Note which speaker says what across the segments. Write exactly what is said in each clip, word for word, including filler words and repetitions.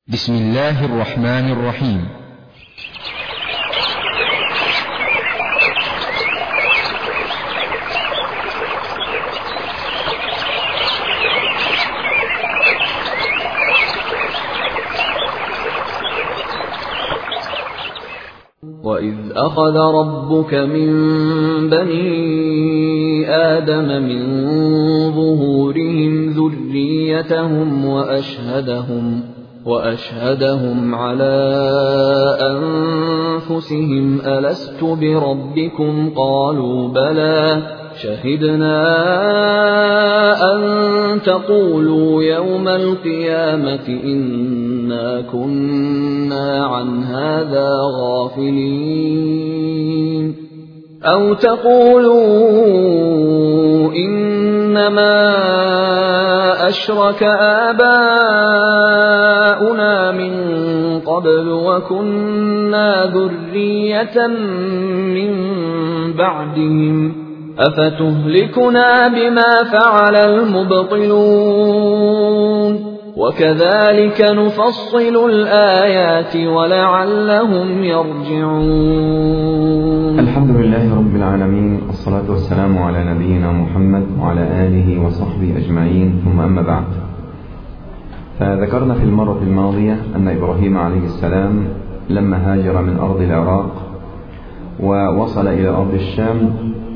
Speaker 1: بسم الله الرحمن الرحيم.
Speaker 2: وَإِذْ أَخَذَ رَبُّكَ مِنْ بَنِي آدَمَ مِنْ ظُهُورِهِمْ ذُرِّيَّتَهُمْ وَأَشْهَدَهُمْ وَأَشْهَدَهُمْ عَلَى أَنفُسِهِمْ أَلَسْتُ بِرَبِّكُمْ قَالُوا بَلَى شَهِدْنَا أَن تَقُولُوا يَوْمَ الْقِيَامَةِ إِنَّا كُنَّا عَنْ هَذَا غَافِلِينَ أَوْ تَقُولُوا إِنَّمَا أَشْرَكَ آبَاؤُنَا مِن قَبْلُ وَكُنَّا ذُرِّيَّةً مِّن بَعْدِهِمْ أَفَتُهْلِكُنَا بِمَا فَعَلَ الْمُبْطِلُونَ وَكَذَلِكَ نُفَصِّلُ الْآيَاتِ وَلَعَلَّهُمْ يَرْجِعُونَ.
Speaker 3: الحمد لله رب العالمين، والصلاة والسلام على نبينا محمد وعلى آله وصحبه أجمعين، ثم أما بعد. فذكرنا في المرة الماضية أن إبراهيم عليه السلام لما هاجر من أرض العراق ووصل إلى أرض الشام،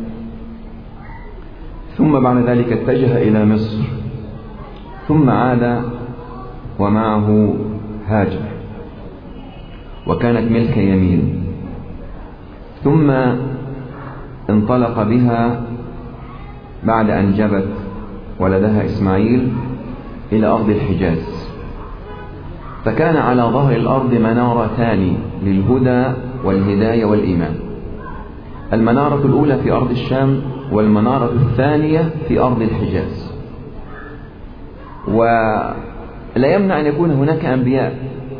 Speaker 3: ثم بعد ذلك اتجه إلى مصر، ثم عاد ومعه هاجر وكانت ملك يمين، ثم انطلق بها بعد أن جبت ولدها إسماعيل إلى أرض الحجاز، فكان على ظهر الأرض منارتان للهدى والهداية والإيمان. المنارة الأولى في أرض الشام، والمنارة الثانية في أرض الحجاز. ولا يمنع أن يكون هناك أنبياء،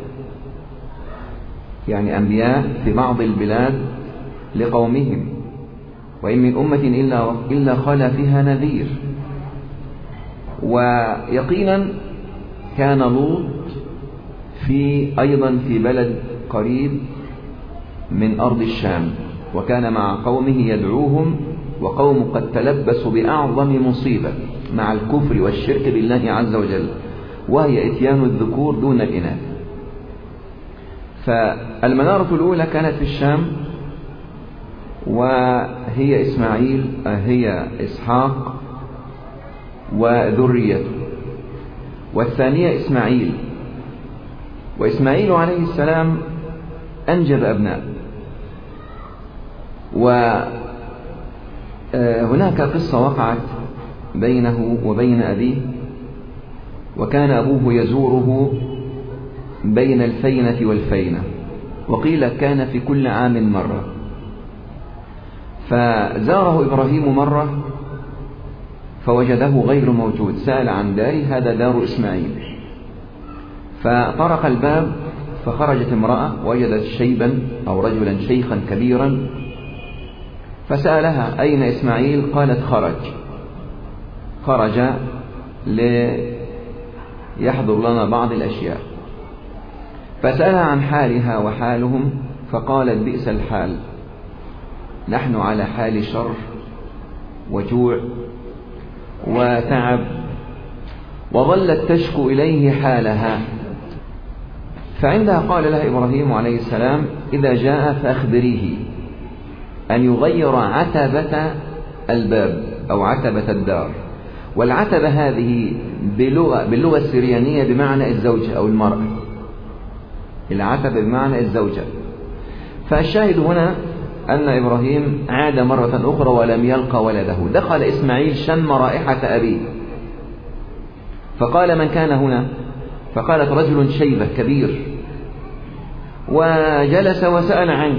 Speaker 3: يعني أنبياء في بعض البلاد لقومهم، وإن من أمة إلا, إلا خلا فيها نذير. ويقينا كان لوط في أيضا في بلد قريب من أرض الشام، وكان مع قومه يدعوهم، وقوم قد تلبسوا بأعظم مصيبة مع الكفر والشرك بالله عز وجل، وهي إتيان الذكور دون الإناث. فالمنارة الأولى كانت في الشام، وهي إسماعيل، هي إسحاق وذريته، والثانية إسماعيل. وإسماعيل عليه السلام أنجب أبناء، وهناك قصة وقعت بينه وبين أبيه، وكان أبوه يزوره بين الفينة والفينة، وقيل كان في كل عام مرة. فزاره إبراهيم مرة فوجده غير موجود، سأل عن داري، هذا دار إسماعيل. فطرق الباب فخرجت امرأة وجدت شيبا أو رجلا شيخا كبيرا، فسألها أين إسماعيل؟ قالت خرج خرج ليحضر لنا بعض الأشياء. فسألها عن حالها وحالهم، فقالت بئس الحال، نحن على حال شر وجوع وتعب. وظلت تشكو إليه حالها، فعندها قال لها إبراهيم عليه السلام إذا جاء فأخبريه أن يغير عتبة الباب أو عتبة الدار. والعتبة هذه بلغة باللغة السريانية بمعنى الزوجة أو المرأة، العتبة بمعنى الزوجة. فالشاهد هنا أن إبراهيم عاد مرة أخرى ولم يلقى ولده. دخل إسماعيل شم رائحة أبيه، فقال من كان هنا؟ فقالت رجل شيبة كبير، وجلس وسأل عنك.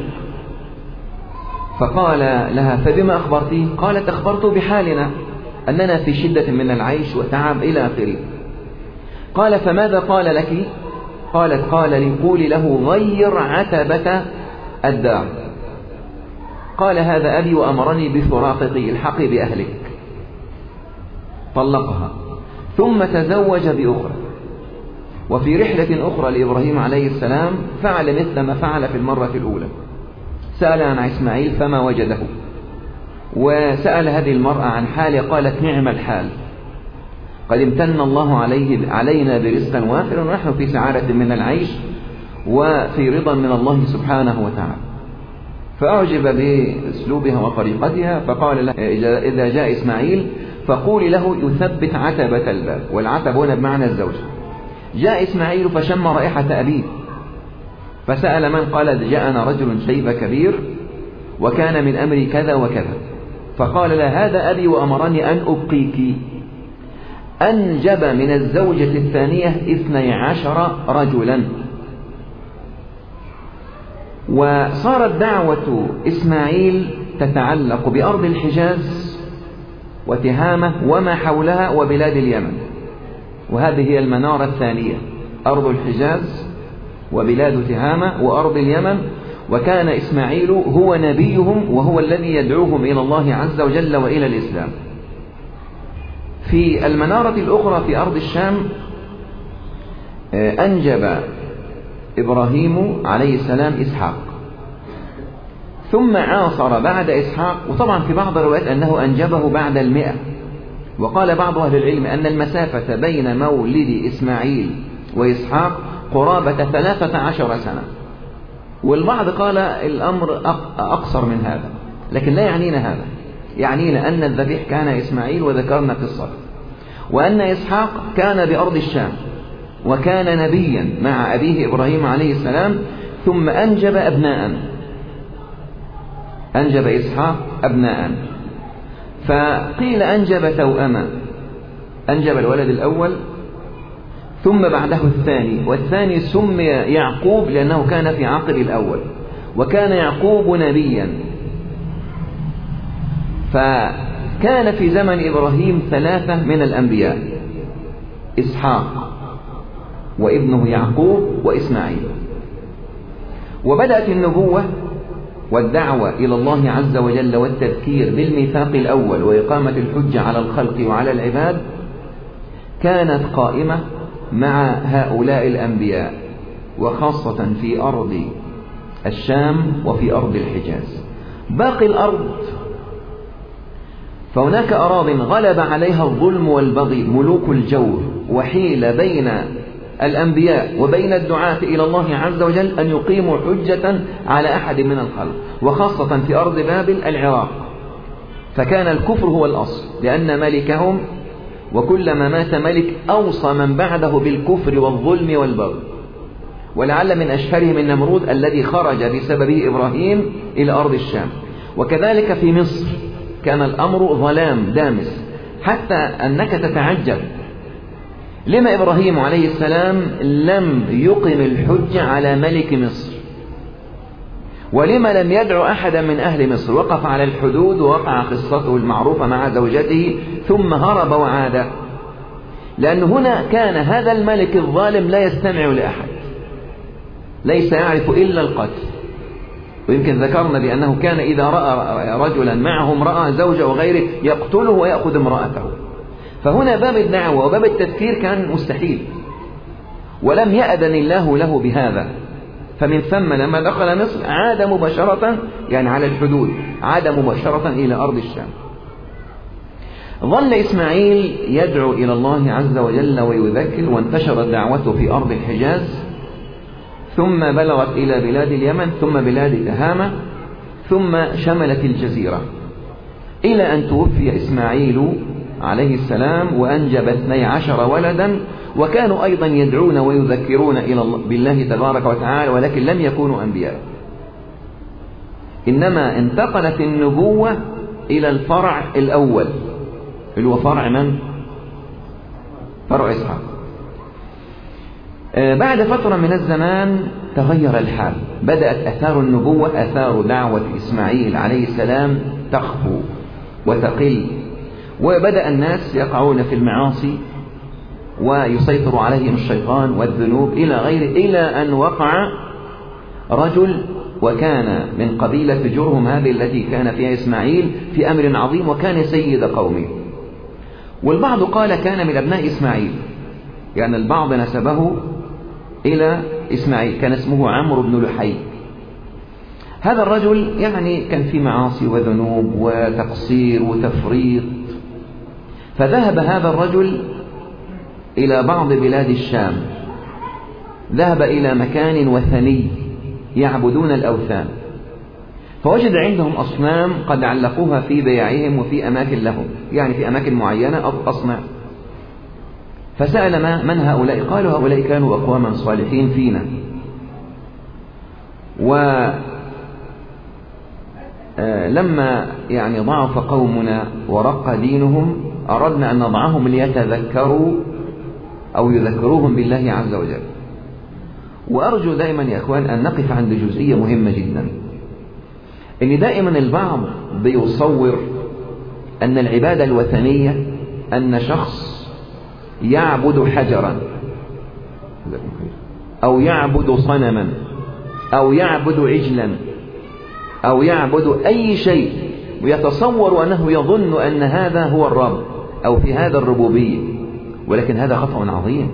Speaker 3: فقال لها فبما أخبرتي؟ قالت أخبرت بحالنا أننا في شدة من العيش وتعب إلى آخره. قال فماذا قال لك؟ قالت قال لي قولي له غير عتبة الدار. قال هذا أبي وأمرني بفراقك، الحقي بأهلك. طلقها ثم تزوج بأخرى، وفي رحلة أخرى لإبراهيم عليه السلام فعل مثل ما فعل في المرة الأولى، سأل عن إسماعيل فما وجده، وسأل هذه المرأة عن حاله قالت نعم الحال، قد امتن الله عليه علينا برزق وافر ونحن في سعادة من العيش وفي رضا من الله سبحانه وتعالى. فأعجب بأسلوبها وطريقتها فقال لها إذا جاء إسماعيل فقولي له يثبت عتبة الباب، والعتب هنا بمعنى الزوج. جاء إسماعيل فشم رائحة أبيه فسأل من؟ قال جاءنا رجل شيب كبير وكان من أمري كذا وكذا، فقال لا هذا أبي وأمرني أن أبقيك. أنجب من الزوجة الثانية اثني عشر رجلا. وصارت دعوة إسماعيل تتعلق بأرض الحجاز وتهامة وما حولها وبلاد اليمن، وهذه هي المنارة الثانية، أرض الحجاز وبلاد تهامة وأرض اليمن. وكان إسماعيل هو نبيهم وهو الذي يدعوهم إلى الله عز وجل وإلى الإسلام. في المنارة الأخرى في أرض الشام أنجب إبراهيم عليه السلام إسحاق، ثم عاصر بعد إسحاق، وطبعا في بعض الروايات أنه أنجبه بعد المئة. وقال بعض أهل العلم أن المسافة بين مولد إسماعيل وإسحاق قرابة ثلاثة عشر سنة، والبعض قال الأمر أقصر من هذا، لكن لا يعنينا هذا، يعنينا أن الذبيح كان إسماعيل وذكرنا قصته، وأن إسحاق كان بأرض الشام وكان نبيا مع أبيه إبراهيم عليه السلام، ثم أنجب أبناء، أنجب إسحاق أبناء. فقيل أنجب توأما، أنجب الولد الأول ثم بعده الثاني، والثاني سمي يعقوب لأنه كان في عقب الأول، وكان يعقوب نبيا. فكان في زمن إبراهيم ثلاثة من الأنبياء، إسحاق وابنه يعقوب وإسماعيل. وبدأت النبوة والدعوة إلى الله عز وجل والتذكير بالميثاق الأول وإقامة الحجة على الخلق وعلى العباد كانت قائمة مع هؤلاء الأنبياء، وخاصة في أرض الشام وفي أرض الحجاز. باقي الأرض فهناك أراضٍ غلب عليها الظلم والبغي، ملوك الجور، وحيل بين الأنبياء وبين الدعاة إلى الله عز وجل أن يقيموا حجة على أحد من الخلق، وخاصة في أرض بابل العراق، فكان الكفر هو الأصل، لأن ملكهم وكلما مات ملك أوصى من بعده بالكفر والظلم والبغي. ولعل من أشهرهم النمرود الذي خرج بسببه إبراهيم إلى أرض الشام. وكذلك في مصر كان الأمر ظلام دامس، حتى أنك تتعجب لما إبراهيم عليه السلام لم يقم الحجة على ملك مصر، ولما لم يدعو أحدا من أهل مصر، وقف على الحدود ووقع قصته المعروفة مع زوجته ثم هرب وعاد. لأن هنا كان هذا الملك الظالم لا يستمع لأحد، ليس يعرف إلا القتل. ويمكن ذكرنا بأنه كان إذا رأى رجلا معه امرأة زوجة وغيره يقتله ويأخذ امرأته. فهنا باب الدعوة وباب التذكير كان مستحيل، ولم يأذن الله له بهذا. فمن ثم لما دخل مصر عاد مباشرة، يعني على الحدود، عاد مباشرة إلى أرض الشام. ظل إسماعيل يدعو إلى الله عز وجل ويذكر، وانتشرت دعوته في أرض الحجاز، ثم بلغت إلى بلاد اليمن، ثم بلاد تهامة، ثم شملت الجزيرة، إلى أن توفي إسماعيل عليه السلام وأنجب اثني عشر ولدا. وكانوا أيضا يدعون ويذكرون إلى الله بالله تبارك وتعالى، ولكن لم يكونوا أنبياء، إنما انتقلت النبوة إلى الفرع الأول اللي هو فرع من؟ فرع إسحاق. بعد فترة من الزمان تغير الحال، بدأت أثار النبوة، أثار دعوة إسماعيل عليه السلام تخفو وتقل، وبدأ الناس يقعون في المعاصي ويسيطر عليهم الشيطان والذنوب إلى غيره، إلى أن وقع رجل وكان من قبيلة جرهم هذه التي كان فيها إسماعيل في أمر عظيم، وكان سيد قومه. والبعض قال كان من أبناء إسماعيل، يعني البعض نسبه إلى إسماعيل، كان اسمه عمرو بن لحي. هذا الرجل يعني كان في معاصي وذنوب وتقصير وتفريط، فذهب هذا الرجل إلى بعض بلاد الشام، ذهب إلى مكان وثني يعبدون الأوثان، فوجد عندهم أصنام قد علقوها في بيعهم وفي أماكن لهم، يعني في أماكن معينة أصنام. فسأل ما من هؤلاء؟ قالوا هؤلاء كانوا أقواما صالحين فينا، ولما يعني ضعف قومنا ورق دينهم أردنا أن نضعهم ليتذكروا أو يذكروهم بالله عز وجل. وأرجو دائما يا أخوان أن نقف عند جزئية مهمة جدا، إن دائما البعض بيصور أن العبادة الوثنية أن شخص يعبد حجرا أو يعبد صنما أو يعبد عجلا أو يعبد أي شيء، ويتصور أنه يظن أن هذا هو الرب أو في هذا الربوبية، ولكن هذا خطأ عظيم.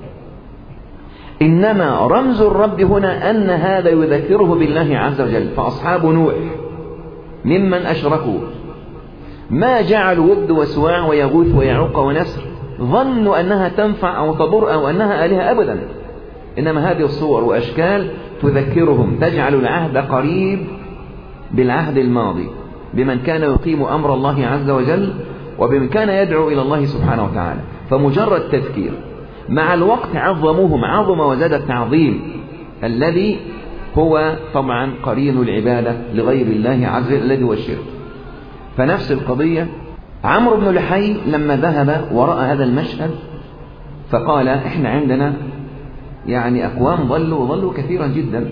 Speaker 3: إنما رمز الرب هنا أن هذا يذكره بالله عز وجل. فأصحاب نوح ممن أشركوا ما جعلوا ود وسواع ويغوث ويعوق ونسر، ظنوا أنها تنفع أو تضر أو أنها آلهة أبدا، إنما هذه الصور وأشكال تذكرهم، تجعل العهد قريب بالعهد الماضي، بمن كان يقيم أمر الله عز وجل وبمن كان يدعو إلى الله سبحانه وتعالى. فمجرد تذكير، مع الوقت عظموهم، عظم وزاد التعظيم الذي هو طبعا قرين العبادة لغير الله عز وجل الذي هو الشرك. فنفس القضية، عمرو بن لحي لما ذهب ورأى هذا المشهد فقال إحنا عندنا يعني أقوام ضلوا وضلوا كثيرا جدا.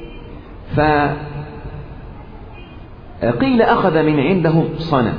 Speaker 3: فقيل أخذ من عندهم صنم،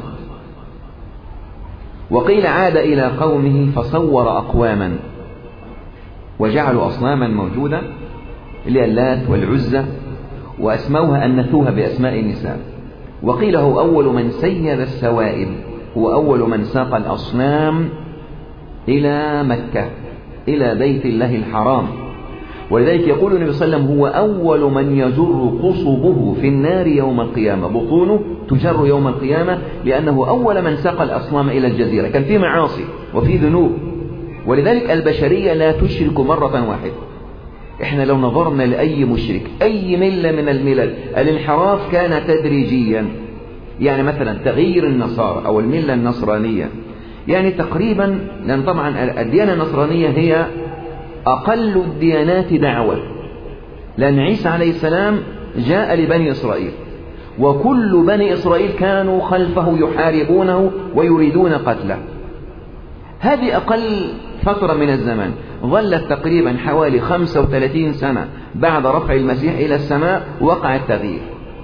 Speaker 3: وقيل عاد إلى قومه فصور أقواما وجعلوا أصناما موجودة اللي اللات والعزة، وأسموها أنثوها بأسماء النساء. وقيل هو أول من سير السوائب، هو أول من ساق الأصنام إلى مكة إلى بيت الله الحرام. ولذلك يقول النبي صلى الله عليه وسلم هو أول من يجر قصبه في النار يوم القيامة، بطونه تجر يوم القيامة، لأنه أول من ساق الأصنام إلى الجزيرة. كان في معاصي وفي ذنوب، ولذلك البشرية لا تشرك مرة واحدة. إحنا لو نظرنا لأي مشرك أي ملة من الملل، الانحراف كان تدريجيا. يعني مثلا تغيير النصارى أو الملة النصرانية، يعني تقريبا، لأن طبعا الديانة النصرانية هي أقل الديانات دعوة، لأن عيسى عليه السلام جاء لبني إسرائيل، وكل بني إسرائيل كانوا خلفه يحاربونه ويريدون قتله. هذه أقل فترة من الزمن، ظلت تقريبا حوالي خمسة وثلاثين سنة بعد رفع المسيح إلى السماء وقع التغيير.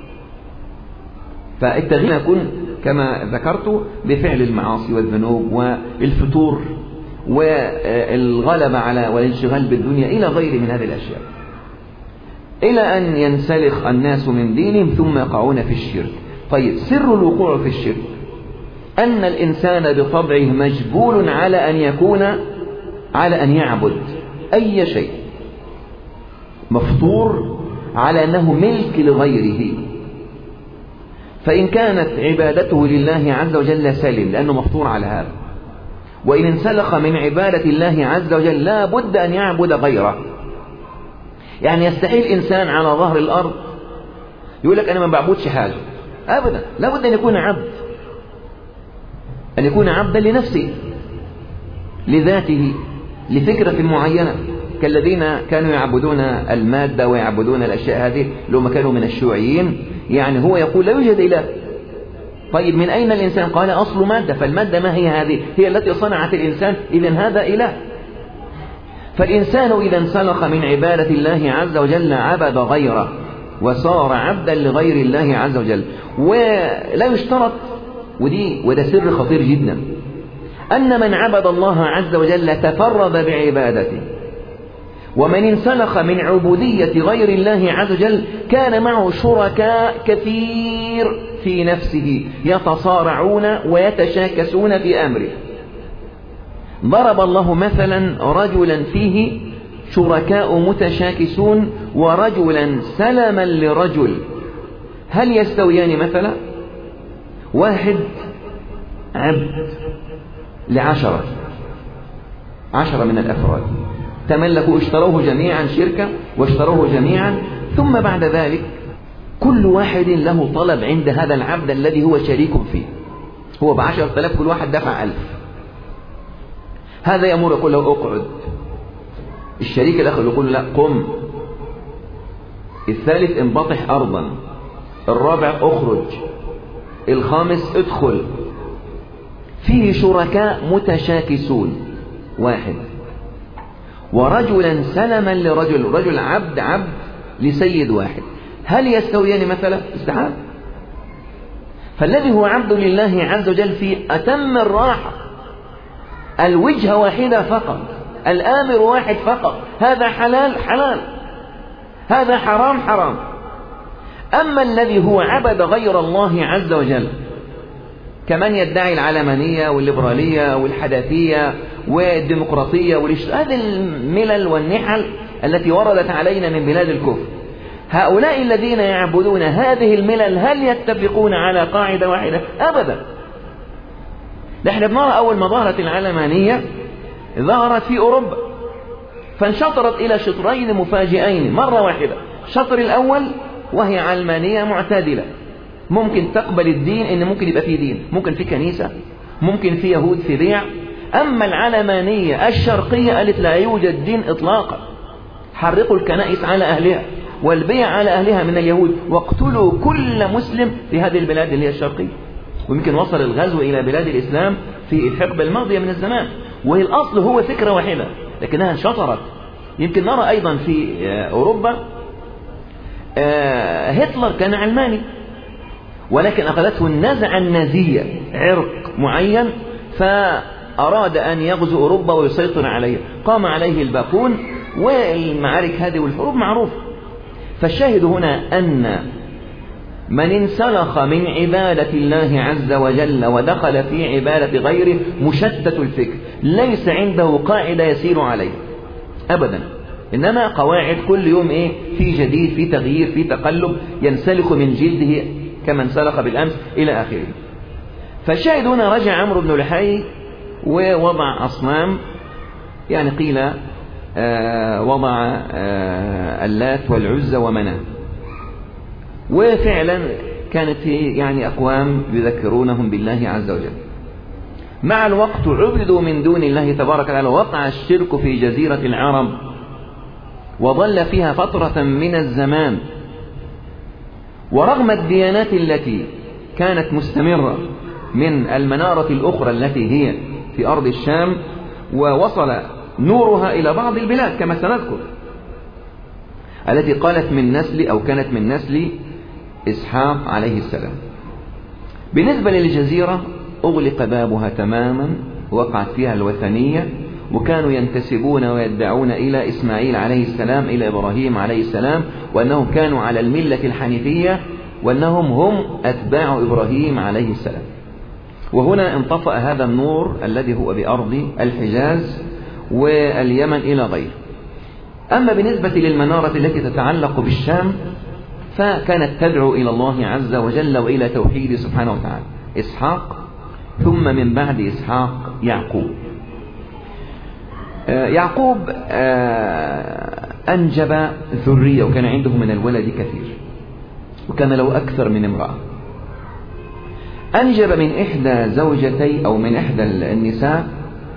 Speaker 3: فالتغيير يكون كما ذكرت بفعل المعاصي والذنوب والفتور والغلبة على والانشغال بالدنيا إلى غير من هذه الأشياء، إلى أن ينسلخ الناس من دينهم ثم يقعون في الشرك. طيب، سر الوقوع في الشرك أن الإنسان بطبعه مجبول على أن يكون على أن يعبد أي شيء، مفطور على أنه ملك لغيره. فإن كانت عبادته لله عز وجل سلم لأنه مفطور على هذا، وإن انسلخ من عبادة الله عز وجل لا بد أن يعبد غيره. يعني يستحيل إنسان على ظهر الأرض يقول لك أنا ما بعبدش حاجة أبدا، لا بد أن يكون عبد، أن يكون عبدا لنفسه لذاته لفكرة معينة، كالذين كانوا يعبدون المادة ويعبدون الأشياء هذه لو ما كانوا من الشيوعيين. يعني هو يقول لا يوجد إله. طيب، من أين الإنسان؟ قال أصل مادة، فالمادة ما هي هذه؟ هي التي صنعت الإنسان، إذن هذا إله. فالإنسان إذا انسلخ من عبادة الله عز وجل عبد غيره وصار عبدا لغير الله عز وجل. ولا يشترط، ودي وده سر خطير جدا، أن من عبد الله عز وجل تفرد بعبادته، ومن انسلخ من عبودية غير الله عز وجل كان معه شركاء كثير في نفسه يتصارعون ويتشاكسون في أمره. ضرب الله مثلا رجلا فيه شركاء متشاكسون ورجلا سلما لرجل، هل يستويان مثلا؟ واحد عبد لعشرة، عشرة من الأفراد تملكوا، اشتروه جميعا شركة واشتروه جميعا، ثم بعد ذلك كل واحد له طلب عند هذا العبد الذي هو شريك فيه. هو بعشرة آلاف، كل واحد دفع ألف. هذا يأمر يقول له اقعد، الشريك الآخر يقول له لا قم، الثالث انبطح أرضا، الرابع اخرج، الخامس ادخل. فيه شركاء متشاكسون واحد، ورجلا سلما لرجل، رجل عبد عبد لسيد واحد، هل يستويان مثلا؟ استحال. فالذي هو عبد لله عز وجل في أتم الراحة، الوجهة واحدة فقط، الآمر واحد فقط، هذا حلال حلال، هذا حرام حرام. أما الذي هو عبد غير الله عز وجل كمن يدعي العلمانية والليبرالية والحداثية والديمقراطية والإش... هذه الملل والنحل التي وردت علينا من بلاد الكفر، هؤلاء الذين يعبدون هذه الملل هل يتفقون على قاعدة واحدة؟ أبدا. نحن بنرى أول ما ظهرت العلمانية ظهرت في أوروبا، فانشطرت إلى شطرين مفاجئين مرة واحدة. الشطر الأول وهي علمانية معتدلة، ممكن تقبل الدين، إن ممكن يبقى فيه دين، ممكن في كنيسة، ممكن في يهود في بيع. أما العلمانية الشرقية قالت لا يوجد دين إطلاقا، حرقوا الكنائس على أهلها والبيع على أهلها من اليهود، واقتلوا كل مسلم في هذه البلاد اللي هي الشرقية. ويمكن وصل الغزو إلى بلاد الإسلام في الحقبة الماضية من الزمان، وهي الأصل هو فكرة واحدة لكنها انشطرت. يمكن نرى أيضا في أوروبا هتلر كان علماني، ولكن أخذته النزعة النازية، عرق معين، فأراد أن يغزو أوروبا ويسيطر عليها، قام عليه الباقون، والمعارك هذه والحروب معروفة. فالشاهد هنا أن من انسلخ من عبادة الله عز وجل ودخل في عبادة غيره مشتت الفكر، ليس عنده قاعدة يسير عليها أبدا، إنما قواعد كل يوم إيه؟ في جديد، في تغيير، في تقلب، ينسلخ من جلده كما انسلخ بالأمس إلى آخره. فالشاهد هنا رجع عمرو بن لحي ووضع أصنام، يعني قيل آه وضع آه اللات والعزى ومناة، وفعلا كانت في يعني أقوام يذكرونهم بالله عز وجل. مع الوقت عبدوا من دون الله تبارك وتعالى، وقع الشرك في جزيرة العرب وظل فيها فترة من الزمان. ورغم الديانات التي كانت مستمرة من المنارة الأخرى التي هي في أرض الشام، ووصل نورها إلى بعض البلاد كما سنذكر، التي قالت من نسل أو كانت من نسل إسحاق عليه السلام. بالنسبة للجزيرة أغلق بابها تماما، وقعت فيها الوثنية، وكانوا ينتسبون ويدعون إلى إسماعيل عليه السلام، إلى إبراهيم عليه السلام، وأنهم كانوا على الملة الحنيفية، وأنهم هم أتباع إبراهيم عليه السلام. وهنا انطفأ هذا النور الذي هو بأرض الحجاز واليمن إلى غيره. أما بالنسبة للمنارة التي تتعلق بالشام فكانت تدعو إلى الله عز وجل وإلى توحيد سبحانه وتعالى. إسحاق، ثم من بعد إسحاق يعقوب. يعقوب أنجب ذرية، وكان عنده من الولد كثير، وكان له أكثر من امرأة. أنجب من إحدى زوجتي أو من إحدى النساء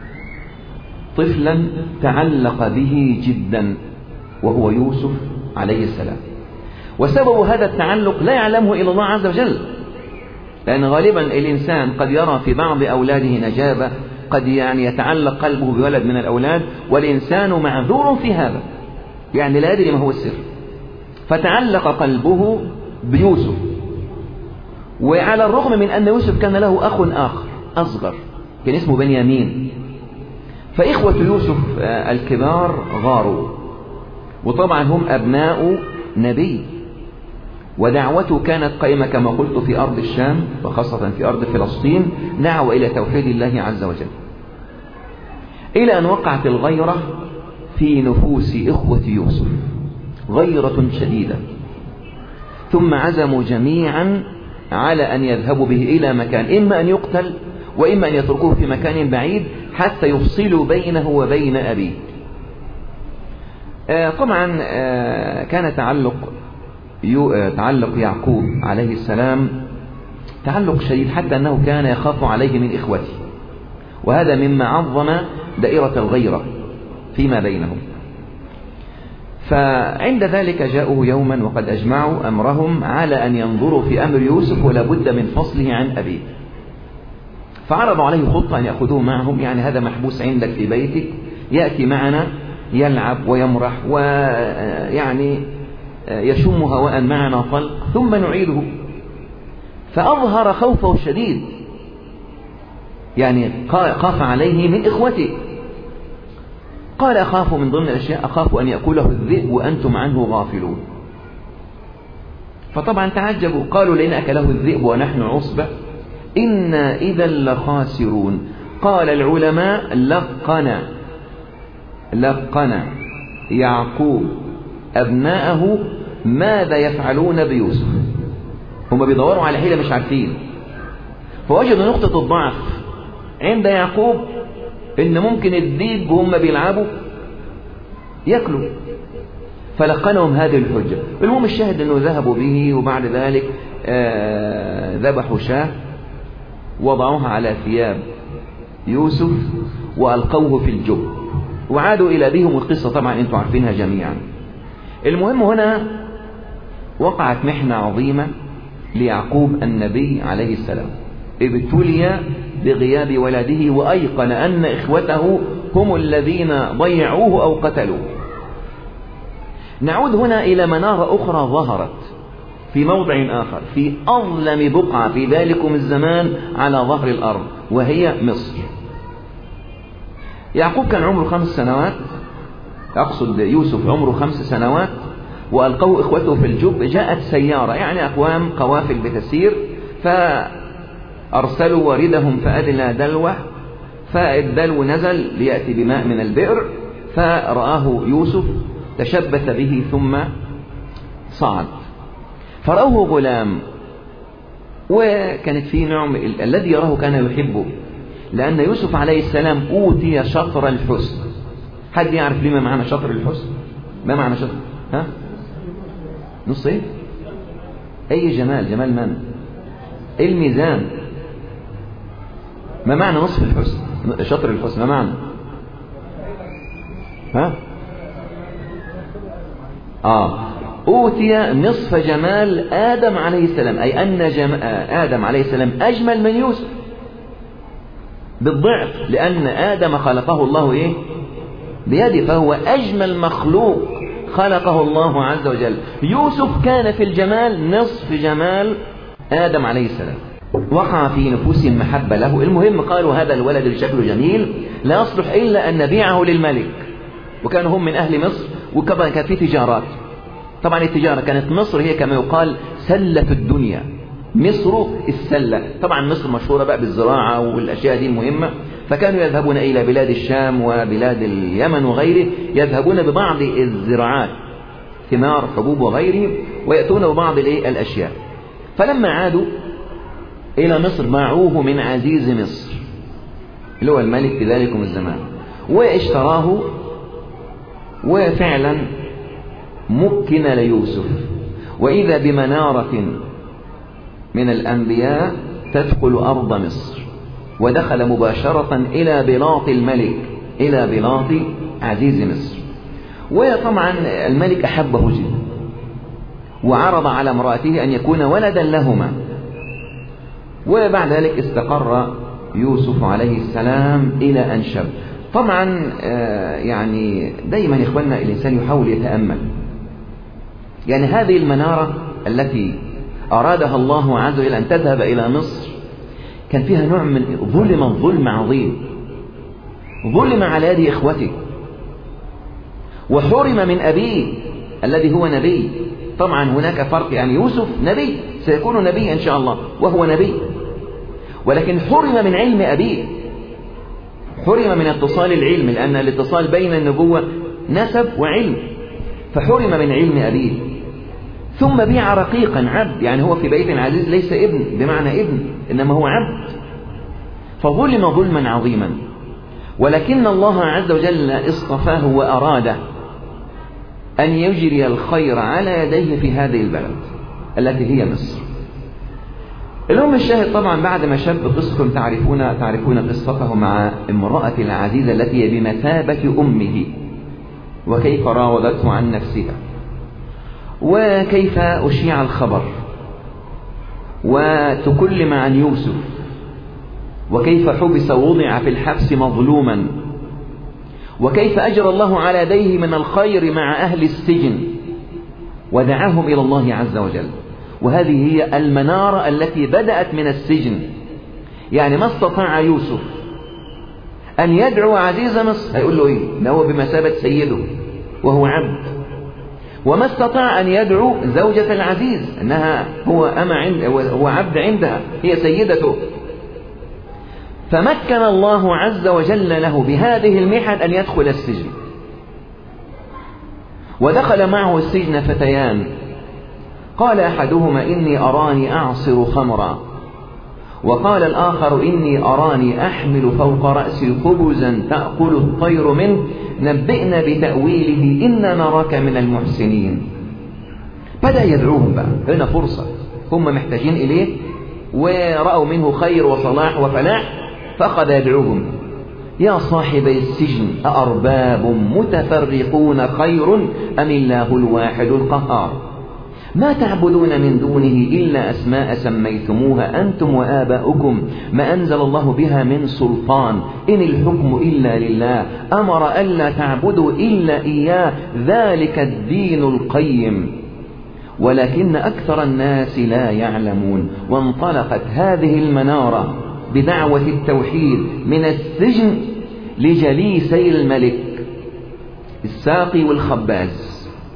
Speaker 3: طفلا تعلق به جدا، وهو يوسف عليه السلام. وسبب هذا التعلق لا يعلمه إلا الله عز وجل، لأن غالبا الإنسان قد يرى في بعض أولاده نجابة، قد يعني يتعلق قلبه بولد من الأولاد، والإنسان معذور في هذا، يعني لا يدري ما هو السر. فتعلق قلبه بيوسف، وعلى الرغم من أن يوسف كان له أخ آخر أصغر كان اسمه بنيامين. فإخوة يوسف الكبار غاروا، وطبعا هم أبناء نبي، ودعوته كانت قائمة كما قلت في أرض الشام، وخاصة في أرض فلسطين، دعوة إلى توحيد الله عز وجل، إلى أن وقعت الغيرة في نفوس إخوة يوسف غيرة شديدة، ثم عزموا جميعا على أن يذهبوا به إلى مكان، إما أن يقتل وإما أن يتركوه في مكان بعيد حتى يفصلوا بينه وبين أبيه. آه طبعا آه كان تعلق آه تعلق يعقوب عليه السلام تعلق شديد، حتى أنه كان يخاف عليه من إخوته، وهذا مما عظم دائرة الغيرة فيما بينهم. فعند ذلك جاءوه يوما وقد أجمعوا أمرهم على أن ينظروا في أمر يوسف ولا بد من فصله عن أبيه، فعرضوا عليه خطة أن يأخذوه معهم، يعني هذا محبوس عندك في بيتك، يأتي معنا يلعب ويمرح ويعني يشم هواء معنا طلق ثم نعيده. فأظهر خوفه الشديد، يعني خاف عليه من إخوته. قال أخاف من ضمن الأشياء أخاف أن يأكله الذئب وأنتم عنه غافلون. فطبعا تعجبوا، قالوا لئن أكله الذئب ونحن عصبة إنا إذا لخاسرون. قال العلماء لقنا لقنا يعقوب أبناءه ماذا يفعلون بيوسف. هم بيدوروا على حيلة مش عارفين، فوجدوا نقطة الضعف عند يعقوب إن ممكن الذئب وهم بيلعبوا يأكلوا، فلقنهم هذه الحجة. المهم الشاهد أنه ذهبوا به، وبعد ذلك آه ذبحوا شاة وضعوها على ثياب يوسف وألقوه في الجب وعادوا إلى بهم. القصة طبعا أنتم عارفينها جميعا. المهم هنا وقعت محنة عظيمة ليعقوب النبي عليه السلام، ابتلي بغياب ولده وأيقن أن إخوته هم الذين ضيعوه أو قتلوه. نعود هنا إلى منارة أخرى ظهرت في موضع آخر في أظلم بقعة في ذلكم الزمان على ظهر الأرض، وهي مصر. يعقوب كان عمره خمس سنوات، أقصد يوسف عمره خمس سنوات، وألقوه إخوته في الجب. جاءت سيارة، يعني أقوام قوافل بتسير، فأرسلوا واردهم فأدلى دلوه، فالدلو نزل ليأتي بماء من البئر، فرآه يوسف تشبث به ثم صعد، فرأوه غلام، وكانت فيه نعم. الذي يراه كان يحبه، لأن يوسف عليه السلام أوتي شطر الحسن. حد يعرف لما معنى شطر الحسن؟ ما معنى شطر؟ ها؟ نص ايه؟ أي جمال؟ جمال من؟ الميزان. ما معنى نصف الحسن؟ شطر الحسن ما معنى؟ ها؟ آه أوتي نصف جمال آدم عليه السلام، أي أن جم... آدم عليه السلام أجمل من يوسف بالضعف، لأن آدم خلقه الله إيه؟ بيده، فهو أجمل مخلوق خلقه الله عز وجل. يوسف كان في الجمال نصف جمال آدم عليه السلام. وقع في نفوسهم محبة له. المهم قالوا هذا الولد اللي شكله جميل لا يصلح إلا أن نبيعه للملك، وكانوا هم من أهل مصر، وكان كان في تجارات. طبعا التجارة كانت مصر هي كما يقال سلة الدنيا، مصر السلة. طبعا مصر مشهورة بقى بالزراعة والأشياء دي المهمة، فكانوا يذهبون إلى بلاد الشام وبلاد اليمن وغيره، يذهبون ببعض الزراعات ثمار حبوب وغيره، ويأتون ببعض الأشياء. فلما عادوا إلى مصر باعوه من عزيز مصر اللي هو الملك في ذلكم الزمان، واشتراه، وفعلا مكن ليوسف. وإذا بمنارة من الأنبياء تدخل أرض مصر، ودخل مباشرة إلى بلاط الملك، إلى بلاط عزيز مصر. وطبعا الملك أحبه جدا، وعرض على امرأته أن يكون ولدا لهما. وبعد ذلك استقر يوسف عليه السلام إلى أن شب. طبعا يعني دايما يا إخواننا الإنسان يحاول يتأمل، يعني هذه المنارة التي أرادها الله عز وجل أن تذهب إلى مصر كان فيها نوع من ظلم ظلم عظيم، ظلم على يد إخوته، وحرم من أبيه الذي هو نبي. طبعا هناك فرق، يعني يوسف نبي سيكون نبي إن شاء الله وهو نبي، ولكن حرم من علم أبيه، حرم من اتصال العلم، لأن الاتصال بين النبوة نسب وعلم، فحرم من علم أبيه، ثم بيع رقيقا عبد، يعني هو في بيت العزيز ليس ابن بمعنى ابن، إنما هو عبد، فظلم ظلما عظيما. ولكن الله عز وجل اصطفاه وأراد أن يجري الخير على يديه في هذه البلد التي هي مصر. الأم الشاهد طبعا بعد ما شاب قصتهم تعرفون تعرفون قصته مع امرأة العزيز التي هي بمثابة أمه، وكيف راودته عن نفسها، وكيف أشيع الخبر وتكلم عن يوسف، وكيف حبس ووضع في الحبس مظلوما، وكيف أجرى الله على يديه من الخير مع أهل السجن ودعاهم إلى الله عز وجل. وهذه هي المنارة التي بدأت من السجن. يعني ما استطاع يوسف أن يدعو عزيز مصر، هيقول له إيه؟ ده هو بمثابة سيده وهو عبد. وما استطاع أن يدعو زوجة العزيز، أنها هو أما عند هو عبد عندها، هي سيدته. فمكن الله عز وجل له بهذه المحن أن يدخل السجن. ودخل معه السجن فتيان، قال أحدهما إني أراني أعصر خمرا، وقال الآخر إني أراني أحمل فوق رأسي خبزا تأكل الطير منه، نبئنا بتأويله إنا نراك من المحسنين. بدأ يدعوهم بقى، هنا فرصة هم محتاجين إليه، ورأوا منه خير وصلاح وفلاح، فأخذ يدعوهم: يا صاحبي السجن أأرباب متفرقون خير أم الله الواحد القهار؟ ما تعبدون من دونه إلا أسماء سميتموها أنتم وآباؤكم ما أنزل الله بها من سلطان، إن الحكم إلا لله أمر ألا تعبدوا إلا إياه، ذلك الدين القيم ولكن أكثر الناس لا يعلمون. وانطلقت هذه المنارة بدعوة التوحيد من السجن لجليسي الملك الساقي والخباز.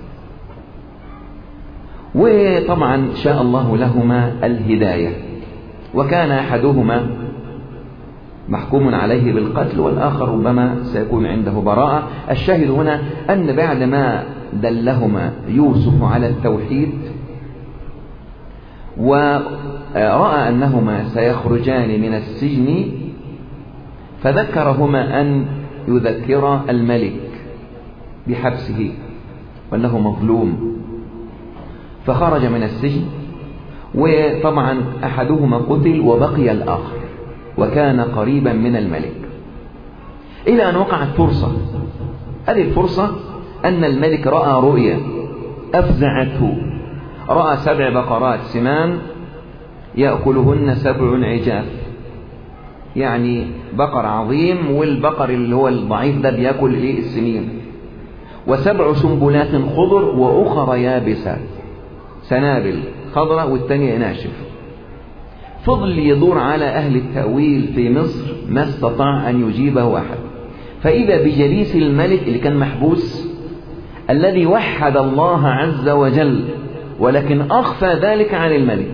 Speaker 3: وطبعا شاء الله لهما الهداية، وكان أحدهما محكوم عليه بالقتل والآخر ربما سيكون عنده براءة. الشاهد هنا أن بعدما دلهما يوسف على التوحيد ورأى أنهما سيخرجان من السجن، فذكرهما أن يذكر الملك بحبسه وأنه مظلوم، فخرج من السجن. وطبعا أحدهما قتل وبقي الآخر، وكان قريبا من الملك، إلى أن وقعت فرصة. هذه الفرصة أن الملك رأى رؤيا أفزعته، رأى سبع بقرات سمان يأكلهن سبع عجاف، يعني بقر عظيم والبقر اللي هو الضعيف ده بيأكل إيه السمين، وسبع سنبلات خضر وأخر يابسات، سنابل خضراء والتانية ناشف. فضل يدور على أهل التأويل في مصر ما استطاع أن يجيبه أحد، فإذا بجليس الملك اللي كان محبوس الذي وحد الله عز وجل، ولكن أخفى ذلك عن الملك.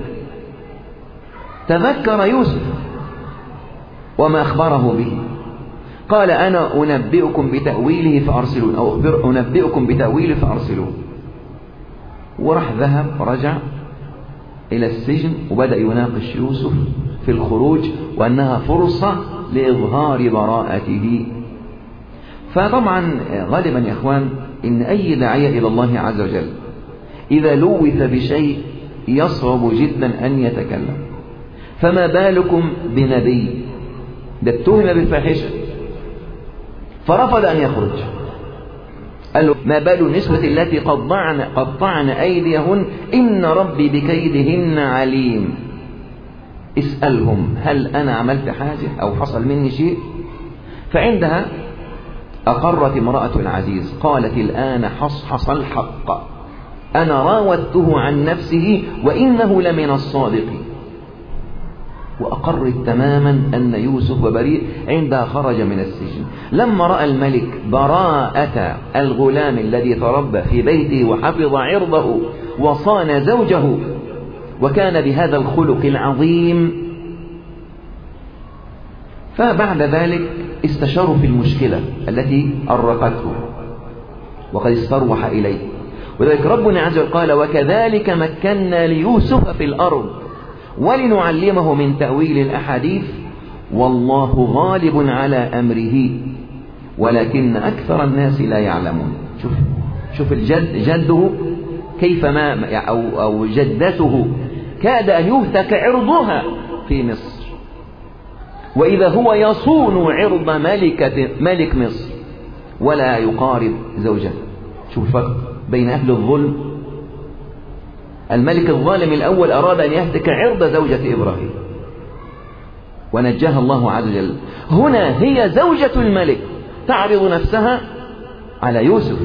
Speaker 3: تذكر يوسف وما أخبره به، قال أنا أنبئكم بتأويله فأرسلون، أو أخبر أنبئكم بتأويله فأرسلون. وراح ذهب رجع إلى السجن وبدأ يناقش يوسف في الخروج، وأنها فرصة لإظهار براءته. فطبعا غالبا يا إخوان إن أي داعية إلى الله عز وجل إذا لوث بشيء يصعب جدا أن يتكلم، فما بالكم بنبي ده اتهم بالفاحشة فرفض أن يخرج. قال له: ما بال النسوة التي قطعن قطعن أيديهن إن ربي بكيدهن عليم، اسألهم هل أنا عملت حاجة أو حصل مني شيء؟ فعندها أقرت امرأة العزيز، قالت: الآن حصحص الحق، أنا راودته عن نفسه وإنه لمن الصادقين. وأقرت تماما أن يوسف بريء عندها خرج من السجن. لما رأى الملك براءة الغلام الذي تربى في بيته وحفظ عرضه وصان زوجه وكان بهذا الخلق العظيم، فبعد ذلك استشاروا في المشكلة التي أرقته، وقد استروح إليه. ولذلك ربنا عز وجل قال وكذلك مكنا ليوسف في الأرض ولنعلمه من تأويل الأحاديث والله غالب على أمره ولكن أكثر الناس لا يعلمون. شوف شوف الجد جده كيف ما أو, أو جدته كاد أن يهتك عرضها في مصر، وإذا هو يصون عرض ملكة ملك مصر ولا يقارب زوجته. شوف الفرق بين أهل الظلم. الملك الظالم الأول أراد أن يهتك عرض زوجة إبراهيم ونجاها الله عز وجل. هنا هي زوجة الملك تعرض نفسها على يوسف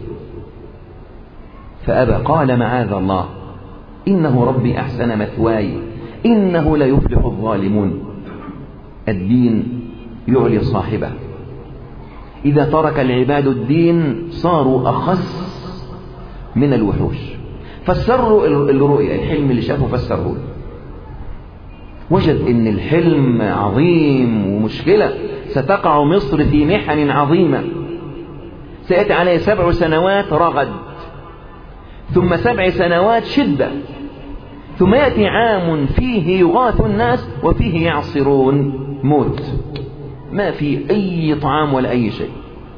Speaker 3: فأبى، قال معاذ الله إنه ربي أحسن مثواي إنه لا يفلح الظالمون. الدين يعلي صاحبه. إذا ترك العباد الدين صاروا أخس من الوحوش. فسروا الرؤيا، الحلم اللي شافه فسروه، وجد إن الحلم عظيم ومشكلة، ستقع مصر في محن عظيمة، سيأتي عليه سبع سنوات رغد، ثم سبع سنوات شدة، ثم يأتي عام فيه يغاث الناس وفيه يعصرون، موت، ما في أي طعام ولا أي شيء.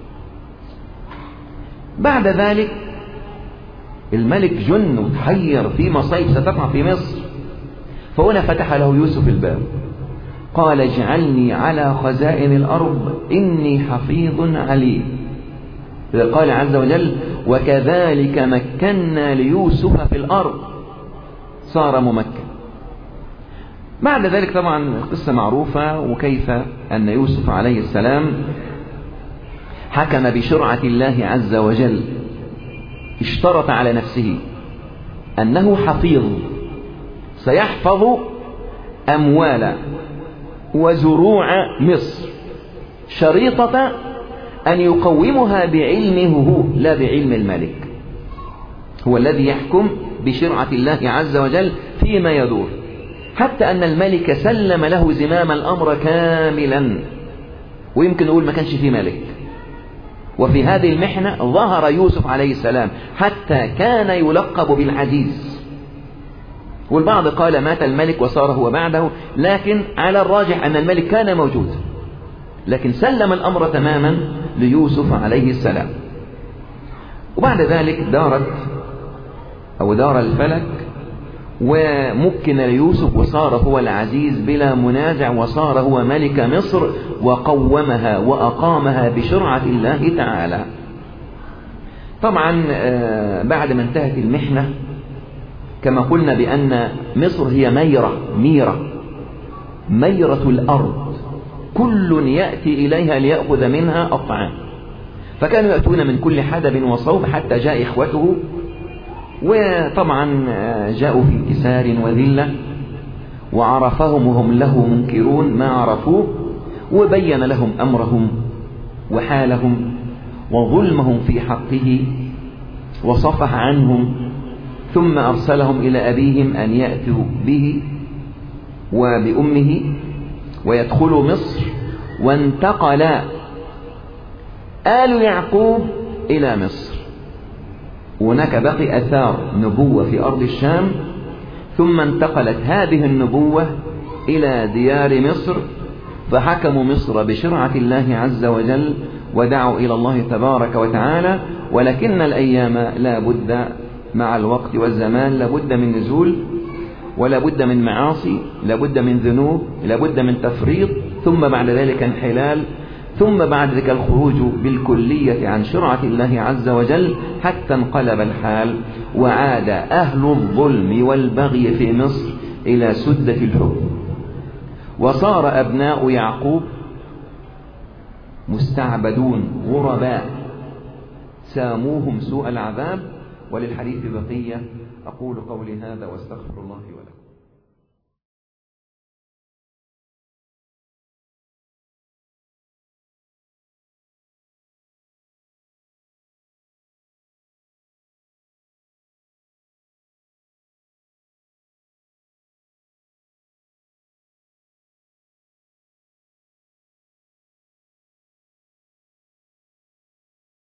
Speaker 3: بعد ذلك الملك جن وتحير في مصيب ستقع في مصر، فهنا فتح له يوسف الباب قال اجعلني على خزائن الأرض إني حفيظ عليم. قال عز وجل وكذلك مكنا ليوسف في الأرض صار ممكن. بعد ذلك طبعا القصة معروفة، وكيف أن يوسف عليه السلام حكم بشرعة الله عز وجل، اشترط على نفسه أنه حفيظ سيحفظ أموال وزروع مصر، شريطة أن يقومها بعلمه هو لا بعلم الملك. هو الذي يحكم بشرعة الله عز وجل فيما يدور، حتى أن الملك سلم له زمام الأمر كاملا، ويمكن نقول ما كانش فيه ملك. وفي هذه المحنة ظهر يوسف عليه السلام حتى كان يلقب بالعزيز. والبعض قال مات الملك وصار هو بعده، لكن على الراجح أن الملك كان موجود، لكن سلم الأمر تماما ليوسف عليه السلام. وبعد ذلك دارت أو دار الفلك ومكن ليوسف وصار هو العزيز بلا منازع، وصار هو ملك مصر وقومها وأقامها بشرعة الله تعالى. طبعا بعد ما انتهت المحنة كما قلنا بأن مصر هي ميرة ميرة ميرة الأرض، كل يأتي إليها ليأخذ منها الطعام، فكانوا يأتون من كل حدب وصوب حتى جاء إخوته، وطبعا جاءوا في انكسار وذلة، وعرفهم وهم له منكرون ما عرفوه، وبين لهم أمرهم وحالهم وظلمهم في حقه وصفح عنهم، ثم أرسلهم إلى أبيهم أن يأتوا به وبأمه ويدخلوا مصر. وانتقل آل يعقوب إلى مصر، وهناك بقي أثار نبوة في أرض الشام، ثم انتقلت هذه النبوة إلى ديار مصر، فحكموا مصر بشرعة الله عز وجل ودعوا إلى الله تبارك وتعالى. ولكن الأيام لا بد مع الوقت والزمان لا بد من نزول، ولا بد من معاصي، لا بد من ذنوب، لا بد من تفريط، ثم بعد ذلك انحلال، ثم بعد ذلك الخروج بالكلية عن شرعة الله عز وجل، حتى انقلب الحال وعاد أهل الظلم والبغي في مصر إلى سدة الحكم، وصار أبناء يعقوب مستعبدون غرباء ساموهم سوء العذاب. وللحديث بقية. أقول قولي هذا واستغفر الله.